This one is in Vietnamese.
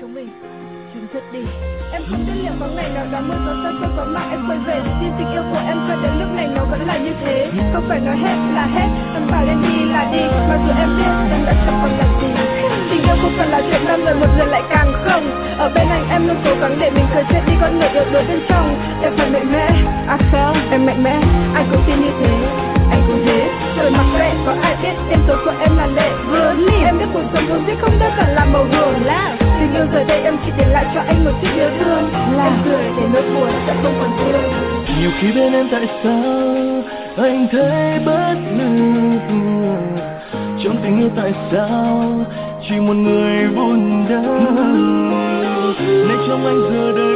chúng mình chấm dứt đi. Em không biết liệu có ngày nào đó mưa gió xa xôi có mạng em quay về, nhưng tình yêu của em cho đến lúc này nó vẫn là như thế. Không phải nói hết là hết, em bảo lên đi là đi, mặc dù em biết em đã chẳng còn là gì. Tình yêu không phải là chuyện năm người một người lại càng không. Ở bên anh em luôn cố gắng để mình khơi dậy đi con người yếu đuối bên trong. Em phải mạnh mẽ, em mạnh mẽ, anh cũng tin như thế, anh cũng thế. Trời mặc kệ có ai biết đêm tối của em là lệ vương. Em biết cuộc sống vốn dĩ không đơn giản là màu hường. Tình yêu giờ đây em chỉ để lại cho anh một chút nhớ thương. Em cười để nỗi buồn sẽ không còn thương. Nhiều khi bên em tại sao anh thấy bất lực, trong tình yêu tại sao chỉ một người buồn đau. Này trong anh giờ đây